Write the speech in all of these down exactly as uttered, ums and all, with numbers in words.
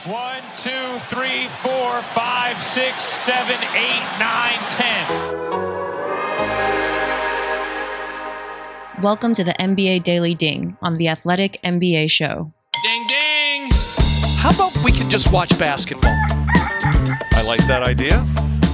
One, two, three, four, five, six, seven, eight, nine, ten. Welcome to the N B A Daily Ding on the Athletic N B A Show. Ding, ding. How about we can just watch basketball? I like that idea.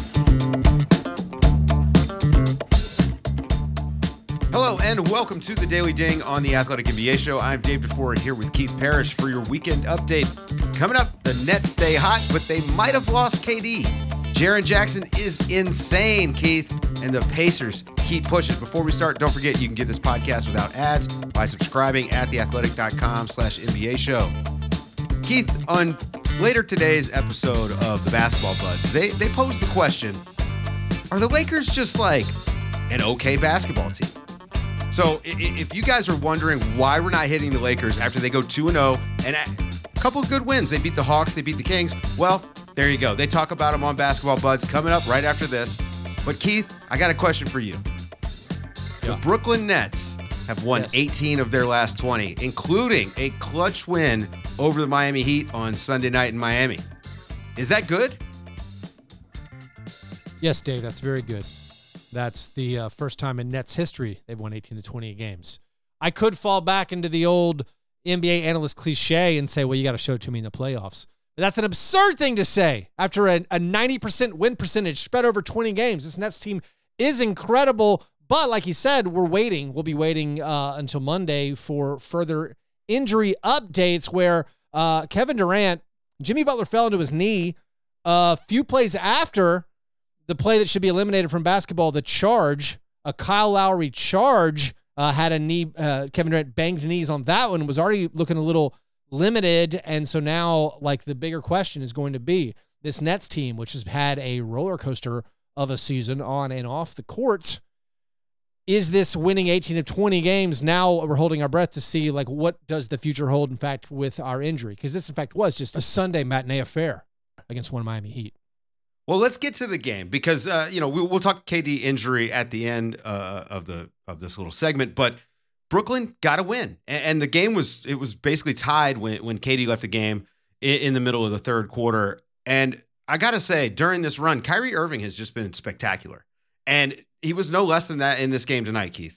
Hello and welcome to the Daily Ding on the Athletic N B A Show. I'm Dave DeFore here with Keith Parrish for your weekend update. Coming up, the Nets stay hot, but they might have lost K D. Jaren Jackson is insane, Keith, and the Pacers keep pushing. Before we start, don't forget you can get this podcast without ads by subscribing at theathletic.com slash NBA show. Keith, on later today's episode of the Basketball Buds, they, they posed the question, are the Lakers just like an okay basketball team? So if you guys are wondering why we're not hitting the Lakers after they go two and oh and a couple of good wins, they beat the Hawks, they beat the Kings, well, there you go. They talk about them on Basketball Buds coming up right after this. But Keith, I got a question for you. Yeah. The Brooklyn Nets have won yes. eighteen of their last twenty, including a clutch win over the Miami Heat on Sunday night in Miami. Is that good? Yes, Dave, that's very good. That's the uh, first time in Nets history they've won eighteen to twenty games. I could fall back into the old N B A analyst cliche and say, well, you got to show it to me in the playoffs. But that's an absurd thing to say after a, a ninety percent win percentage spread over twenty games. This Nets team is incredible. But like you said, we're waiting. We'll be waiting uh, until Monday for further injury updates where uh, Kevin Durant, Jimmy Butler fell into his knee a few plays after the play that should be eliminated from basketball, the charge, a Kyle Lowry charge, uh, had a knee, uh, Kevin Durant banged knees on that one, was already looking a little limited. And so now, like, the bigger question is going to be this Nets team, which has had a roller coaster of a season on and off the court. Is this winning eighteen of twenty games? Now we're holding our breath to see, like, what does the future hold, in fact, with our injury? Because this, in fact, was just a Sunday matinee affair against one Miami Heat. Well, let's get to the game because, uh, you know, we, we'll talk K D injury at the end uh, of the of this little segment, but Brooklyn got a win. And, and the game was, it was basically tied when, when K D left the game in, in the middle of the third quarter. And I got to say, during this run, Kyrie Irving has just been spectacular. And he was no less than that in this game tonight, Keith.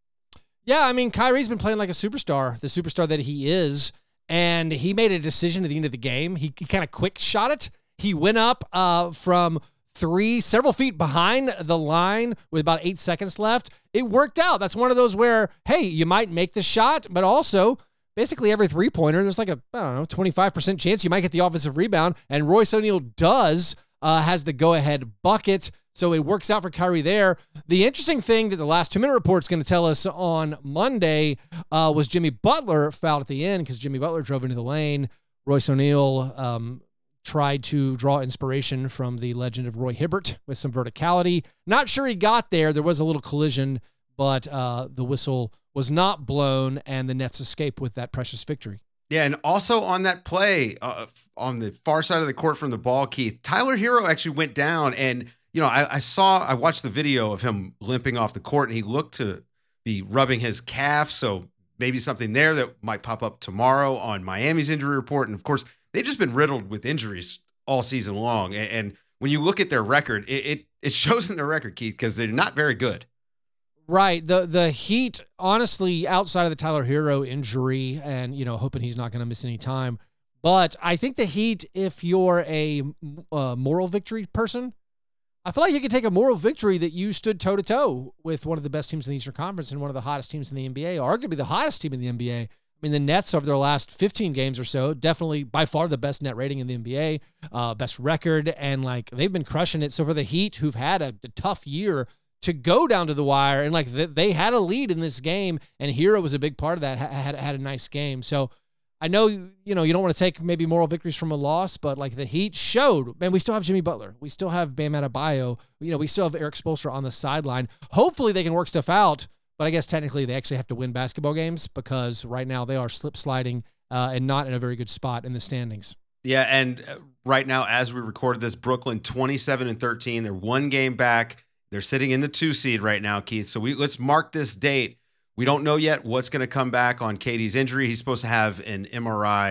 Yeah, I mean, Kyrie's been playing like a superstar, the superstar that he is. And he made a decision at the end of the game. He, he kind of quick shot it. He went up uh, from three, several feet behind the line with about eight seconds left. It worked out. That's one of those where, hey, you might make the shot, but also basically every three-pointer, there's like a, I don't know, twenty-five percent chance you might get the offensive rebound, and Royce O'Neal does, uh, has the go-ahead bucket, so it works out for Kyrie there. The interesting thing that the last two-minute report is going to tell us on Monday uh, was Jimmy Butler fouled at the end because Jimmy Butler drove into the lane. Royce O'Neal um, tried to draw inspiration from the legend of Roy Hibbert with some verticality. Not sure he got there. There was a little collision, but uh, the whistle was not blown, and the Nets escape with that precious victory. Yeah, and also on that play, uh, on the far side of the court from the ball, Keith, Tyler Hero actually went down, and, you know, I, I saw, I watched the video of him limping off the court, and he looked to be rubbing his calf, so maybe something there that might pop up tomorrow on Miami's injury report, and of course, they've just been riddled with injuries all season long. And, and when you look at their record, it it, it shows in their record, Keith, because they're not very good. Right. The the Heat, honestly, outside of the Tyler Hero injury and, you know, hoping he's not going to miss any time. But I think the Heat, if you're a, a moral victory person, I feel like you could take a moral victory that you stood toe-to-toe with one of the best teams in the Eastern Conference and one of the hottest teams in the N B A, arguably the hottest team in the N B A. I mean, the Nets over their last fifteen games or so, definitely by far the best net rating in the N B A, uh, best record, and like they've been crushing it. So for the Heat, who've had a, a tough year, to go down to the wire and like th- they had a lead in this game, and Hero was a big part of that. Had had a nice game. So I know you know you don't want to take maybe moral victories from a loss, but like the Heat showed, man, we still have Jimmy Butler, we still have Bam Adebayo, you know, we still have Eric Spoelstra on the sideline. Hopefully they can work stuff out. But I guess technically they actually have to win basketball games because right now they are slip sliding uh, and not in a very good spot in the standings. Yeah, and right now as we recorded this, Brooklyn twenty-seven and thirteen. They're one game back. They're sitting in the two seed right now, Keith. So we let's mark this date. We don't know yet what's going to come back on K D's injury. He's supposed to have an M R I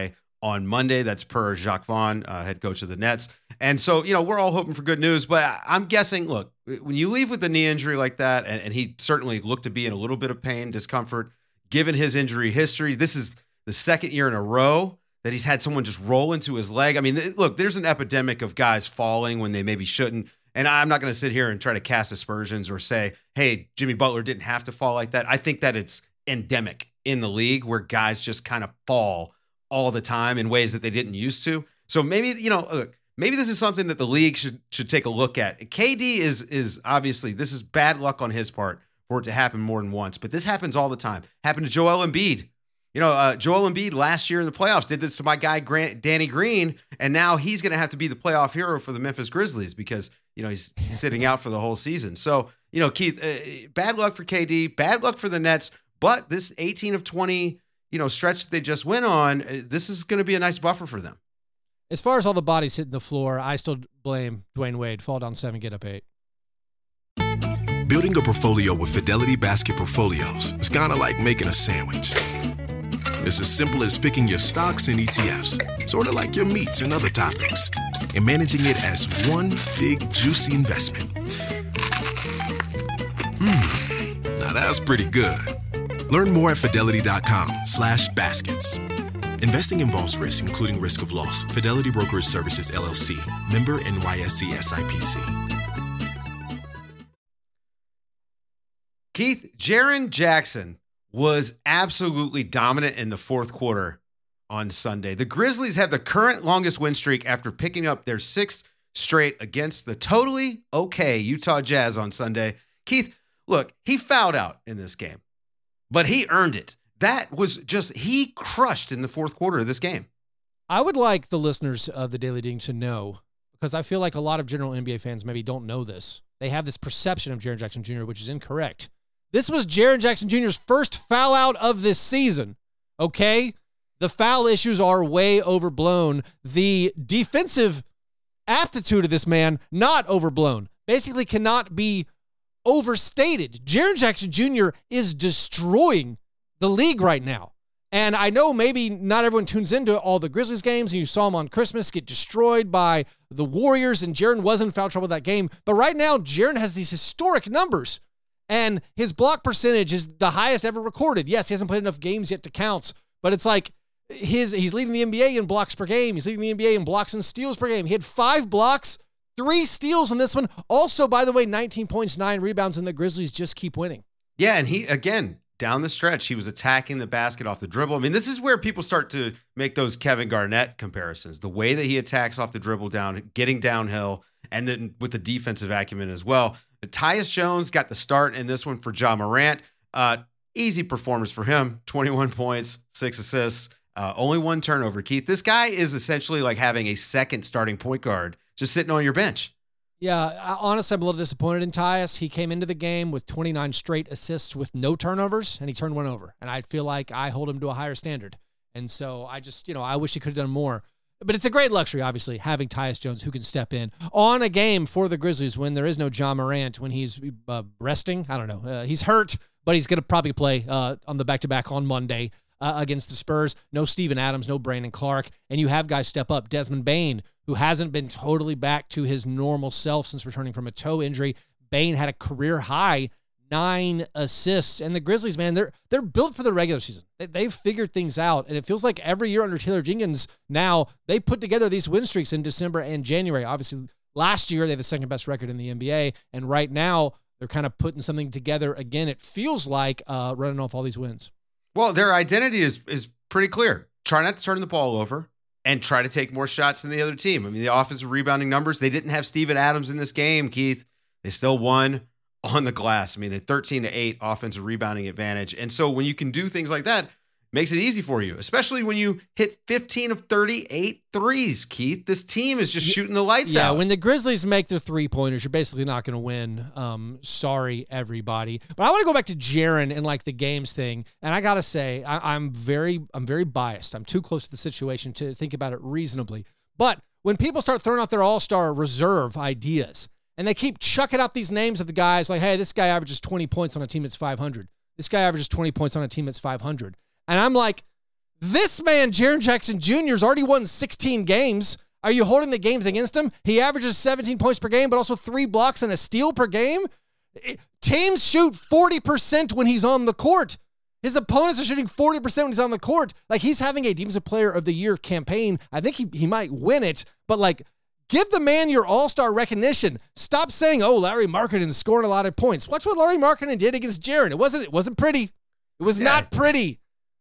on Monday. That's per Jacques Vaughn, uh, head coach of the Nets. And so, you know, we're all hoping for good news, but I'm guessing, look, when you leave with a knee injury like that, and, and he certainly looked to be in a little bit of pain, discomfort, given his injury history, this is the second year in a row that he's had someone just roll into his leg. I mean, look, there's an epidemic of guys falling when they maybe shouldn't. And I'm not going to sit here and try to cast aspersions or say, hey, Jimmy Butler didn't have to fall like that. I think that it's endemic in the league where guys just kind of fall all the time in ways that they didn't used to. So maybe, you know, look, maybe this is something that the league should should take a look at. K D is is obviously, this is bad luck on his part for it to happen more than once, but this happens all the time. Happened to Joel Embiid. You know, uh, Joel Embiid last year in the playoffs did this to my guy, Grant, Danny Green, and now he's going to have to be the playoff hero for the Memphis Grizzlies because, you know, he's, he's sitting out for the whole season. So, you know, Keith, uh, bad luck for K D, bad luck for the Nets, but this eighteen of twenty, you know, stretch they just went on, uh, this is going to be a nice buffer for them. As far as all the bodies hitting the floor, I still blame Dwayne Wade. Fall down seven, get up eight. Building a portfolio with Fidelity Basket Portfolios is kind of like making a sandwich. It's as simple as picking your stocks and E T Fs, sort of like your meats and other topics, and managing it as one big, juicy investment. Mmm, now that's pretty good. Learn more at fidelity.com slash baskets. Investing involves risk, including risk of loss. Fidelity Brokerage Services, L L C. Member N Y S E S I P C. Keith, Jaren Jackson was absolutely dominant in the fourth quarter on Sunday. The Grizzlies have the current longest win streak after picking up their sixth straight against the totally okay Utah Jazz on Sunday. Keith, look, he fouled out in this game, but he earned it. That was just, he crushed in the fourth quarter of this game. I would like the listeners of the Daily Ding to know, because I feel like a lot of general N B A fans maybe don't know this. They have this perception of Jaren Jackson Junior, which is incorrect. This was Jaren Jackson Junior's first foul out of this season, okay? The foul issues are way overblown. The defensive aptitude of this man, not overblown. Basically cannot be overstated. Jaren Jackson Junior is destroying the league right now. And I know maybe not everyone tunes into all the Grizzlies games, and you saw him on Christmas get destroyed by the Warriors, and Jaren was in foul trouble that game. But right now, Jaren has these historic numbers. And his block percentage is the highest ever recorded. Yes, he hasn't played enough games yet to count, but it's like his he's leading the N B A in blocks per game. He's leading the N B A in blocks and steals per game. He had five blocks, three steals in this one. Also, by the way, nineteen points, nine rebounds, and the Grizzlies just keep winning. Yeah, and he, again, down the stretch, he was attacking the basket off the dribble. I mean, this is where people start to make those Kevin Garnett comparisons. The way that he attacks off the dribble down, getting downhill, and then with the defensive acumen as well. Tyus Jones got the start in this one for Ja Morant. Uh, easy performance for him. twenty-one points, six assists, uh, only one turnover. Keith, this guy is essentially like having a second starting point guard just sitting on your bench. Yeah, I, honestly, I'm a little disappointed in Tyus. He came into the game with twenty-nine straight assists with no turnovers, and he turned one over. And I feel like I hold him to a higher standard. And so I just, you know, I wish he could have done more. But it's a great luxury, obviously, having Tyus Jones who can step in on a game for the Grizzlies when there is no Ja Morant, when he's uh, resting. I don't know. Uh, he's hurt, but he's going to probably play uh, on the back-to-back on Monday uh, against the Spurs. No Steven Adams, no Brandon Clark. And you have guys step up. Desmond Bane, who hasn't been totally back to his normal self since returning from a toe injury. Bane had a career-high nine assists. And the Grizzlies, man, they're they're built for the regular season. They, they've figured things out. And it feels like every year under Taylor Jenkins now, they put together these win streaks in December and January. Obviously, last year, they had the second best record in the N B A. And right now, they're kind of putting something together again. It feels like uh, running off all these wins. Well, their identity is is pretty clear. Try not to turn the ball over and try to take more shots than the other team. I mean, the offensive rebounding numbers, they didn't have Steven Adams in this game, Keith. They still won on the glass. I mean, a thirteen to eight offensive rebounding advantage. And so when you can do things like that, makes it easy for you, especially when you hit fifteen of thirty-eight threes, Keith. This team is just shooting the lights yeah, out. Yeah, when the Grizzlies make their three-pointers, you're basically not going to win. Um, sorry, everybody. But I want to go back to Jaren and like the games thing. And I got to say, I, I'm very I'm very biased. I'm too close to the situation to think about it reasonably. But when people start throwing out their all-star reserve ideas, and they keep chucking out these names of the guys like, hey, this guy averages twenty points on a team that's five hundred. This guy averages twenty points on a team that's five hundred. And I'm like, This man, Jaren Jackson Junior, has already won sixteen games. Are you holding the games against him? He averages seventeen points per game, but also three blocks and a steal per game. It, teams shoot forty percent when he's on the court. His opponents are shooting forty percent when he's on the court. Like, he's having a Defensive Player of the Year campaign. I think he, he might win it, but like, give the man your all-star recognition. Stop saying, oh, Larry Markkanen's scoring a lot of points. Watch what Larry Markkanen did against Jaren. It wasn't, it wasn't pretty. It was yeah. not pretty.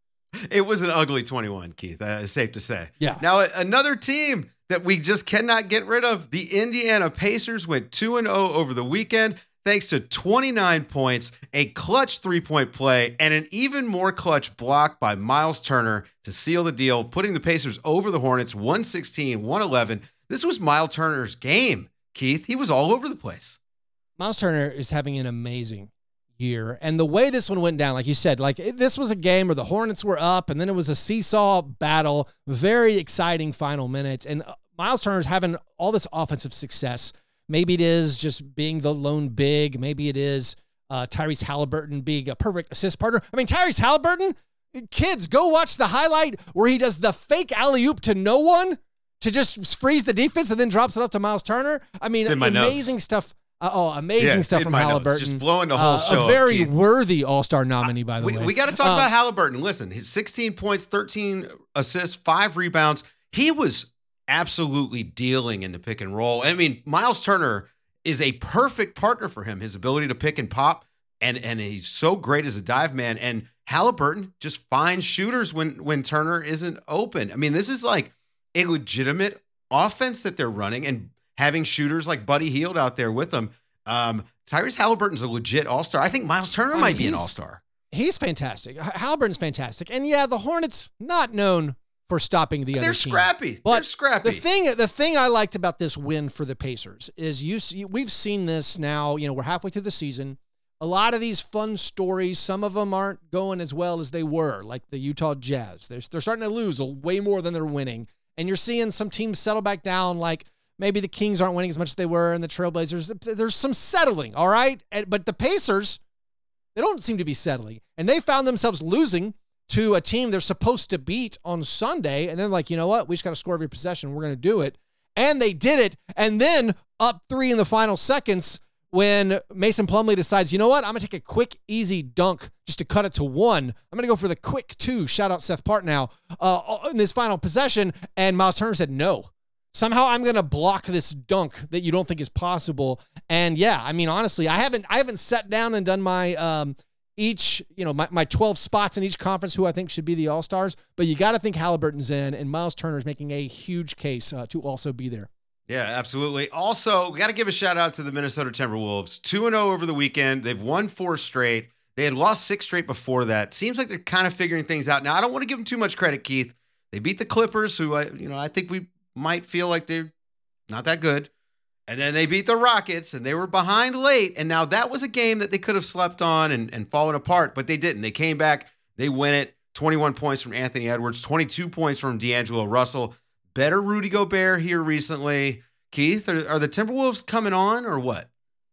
It was an ugly twenty-one, Keith. Uh, it's safe to say. Yeah. Now, another team that we just cannot get rid of, the Indiana Pacers went two and oh over the weekend thanks to twenty-nine points, a clutch three-point play, and an even more clutch block by Miles Turner to seal the deal, putting the Pacers over the Hornets one sixteen one eleven. This was Miles Turner's game, Keith. He was all over the place. Miles Turner is having an amazing year. And the way this one went down, like you said, like it, this was a game where the Hornets were up and then it was a seesaw battle, very exciting final minutes. And uh, Miles Turner's having all this offensive success. Maybe it is just being the lone big. Maybe it is uh, Tyrese Halliburton being a perfect assist partner. I mean, Tyrese Halliburton, kids, go watch the highlight where he does the fake alley-oop to no one to just freeze the defense and then drops it up to Miles Turner. I mean, amazing notes. stuff. Uh, oh, amazing yeah, stuff from Halliburton. Notes. Just blowing the whole uh, show. A very Keith. worthy all-star nominee, by the we, way. We got to talk um, about Halliburton. Listen, his sixteen points, thirteen assists, five rebounds. He was absolutely dealing in the pick and roll. I mean, Miles Turner is a perfect partner for him. His ability to pick and pop, and and he's so great as a dive man. And Halliburton just finds shooters when when Turner isn't open. I mean, this is like a legitimate offense that they're running, and having shooters like Buddy Hield out there with them. Um, Tyrese Halliburton's a legit all-star. I think Miles Turner I mean, might be an all-star. He's fantastic. Halliburton's fantastic. And yeah, the Hornets not known for stopping the They're other scrappy. team. But They're scrappy. The thing, the thing I liked about this win for the Pacers is you see, we've seen this now, you know, we're halfway through the season. A lot of these fun stories, some of them aren't going as well as they were, like the Utah Jazz. They're, they're starting to lose way more than they're winning. And you're seeing some teams settle back down, like maybe the Kings aren't winning as much as they were, and the Trailblazers. There's some settling, all right? And, but the Pacers, they don't seem to be settling. And they found themselves losing to a team they're supposed to beat on Sunday. And then like, you know what? We just got to score every possession. We're going to do it. And they did it. And then up three in the final seconds when Mason Plumlee decides, you know what? I'm going to take a quick, easy dunk just to cut it to one. I'm going to go for the quick two. Shout out Seth Partnow uh, in this final possession. And Miles Turner said, no. Somehow I'm going to block this dunk that you don't think is possible. And yeah, I mean, honestly, I haven't, I haven't sat down and done my, um, each, you know, my, my twelve spots in each conference who I think should be the all-stars, but you got to think Halliburton's in, and Miles Turner's making a huge case uh, to also be there. Yeah, absolutely. Also, we got to give a shout out to the Minnesota Timberwolves. two and oh over the weekend. They've won four straight. They had lost six straight before that. Seems like they're kind of figuring things out. Now, I don't want to give them too much credit, Keith. They beat the Clippers, who I, you know, I think we might feel like they're not that good. And then they beat the Rockets, and they were behind late. And now that was a game that they could have slept on and, and fallen apart, but they didn't. They came back. They win it. twenty-one points from Anthony Edwards, twenty-two points from D'Angelo Russell. Better Rudy Gobert here recently. Keith, are, are the Timberwolves coming on or what?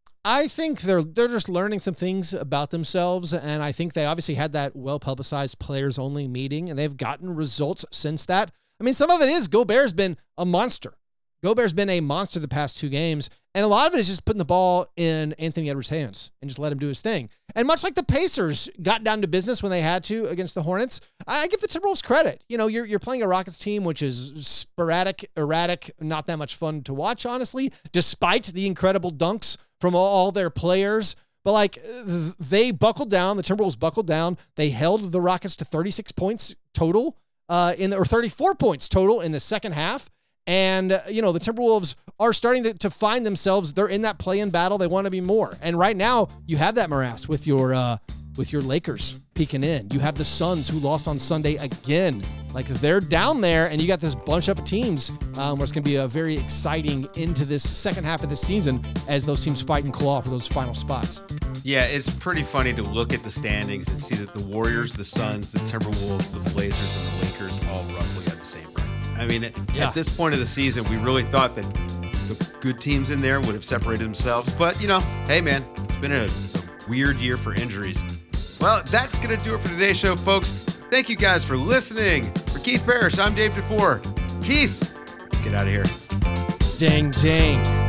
I think they're they're just learning some things about themselves, and I think they obviously had that well-publicized players-only meeting, and they've gotten results since that. I mean, some of it is Gobert's been a monster. Gobert's been a monster the past two games, and a lot of it is just putting the ball in Anthony Edwards' hands and just let him do his thing. And much like the Pacers got down to business when they had to against the Hornets, I give the Timberwolves credit. You know, you're you're playing a Rockets team which is sporadic, erratic, not that much fun to watch, honestly, despite the incredible dunks from all their players. But like, they buckled down. The Timberwolves buckled down. They held the Rockets to thirty-six points total, uh, in the, or thirty-four points total in the second half. And, uh, you know, the Timberwolves are starting to, to find themselves. They're in that play-in battle. They want to be more. And right now, you have that morass with your uh, with your Lakers peeking in. You have the Suns, who lost on Sunday again. Like, they're down there, and you got this bunch up of teams um, where it's going to be a very exciting into this second half of the season as those teams fight and claw for those final spots. Yeah, it's pretty funny to look at the standings and see that the Warriors, the Suns, the Timberwolves, the Blazers, and the Lakers all roughly have the same record. I mean, yeah. At this point of the season, we really thought that the good teams in there would have separated themselves. But, you know, hey, man, it's been a, a weird year for injuries. Well, that's going to do it for today's show, folks. Thank you guys for listening. For Keith Parrish, I'm Dave DeFore. Keith, get out of here. Ding, ding.